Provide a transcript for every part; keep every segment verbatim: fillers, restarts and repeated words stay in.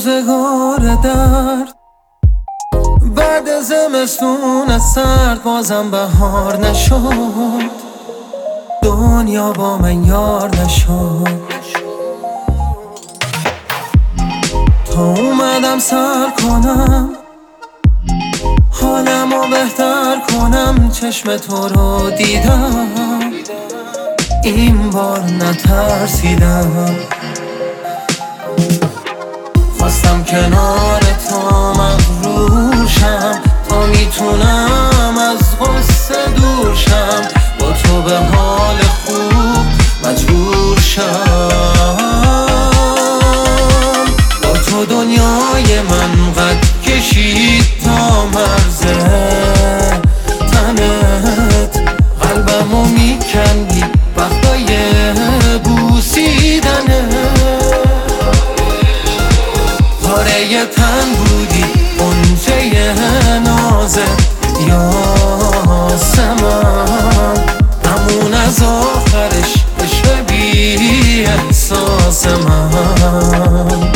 روزگار درد، بعد زمستون سرد بازم بهار نشد، دنیا با من یار نشد. تا اومدم سر کنم حالمو بهتر کنم، چشم تو رو دیدم این بار نترسیدم. خواستم کنار تو مغرور شم تا میتونم از غصه دور شم، با تو به حال خوب مجبور شم. با تو دنیای من قد کشید تا مرز تنت، قلبمو میکندی وقتای بوسیدنه. پاره تن بودی غنچه نازت یاسمن، همون از آخرش عشق بی احساس من.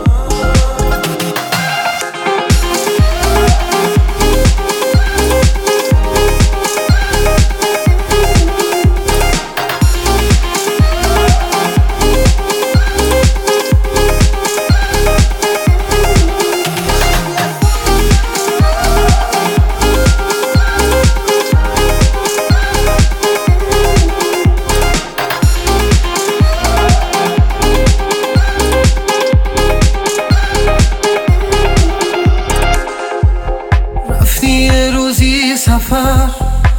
سفر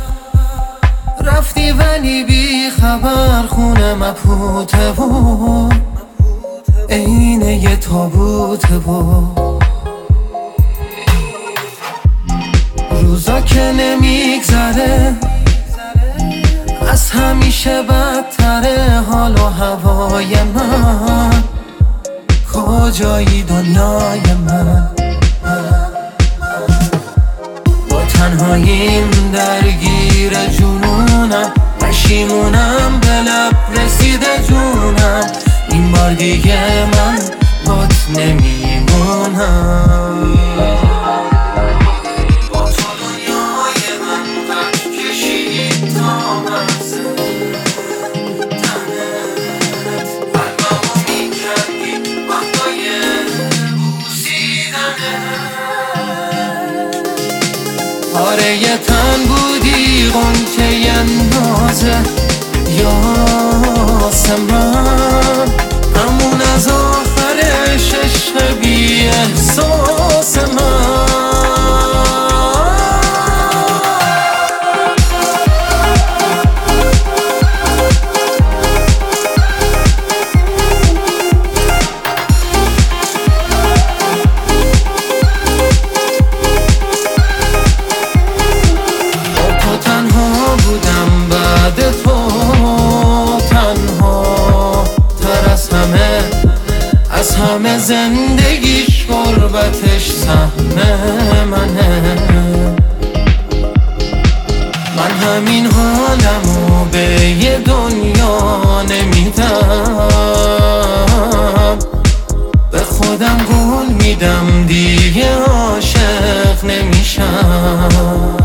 رفتی ولی بی خبر، خونه مبهوته و عین یه تابوته و روزا که نمیگذره، از همیشه بدتره. حال و هوای من کجایی دنیای من؟ تنهاییم درگیر جنونم، پشیمونم به لب رسیده جونم. این بار دیگه من بات نمیمونم. با تو دنیای من قد کشید تا مرز تنت، قلبمو میکردی وقتای بوسیدنه. پاره تن بودی غنچه نازه یاسمن، همون از آخرش عشق بی احساس من. از همه زندگیش غربتش سهم منه. من همین حالمو به یه دنیا نمیدم، به خودم قول میدم دیگه عاشق نمیشم.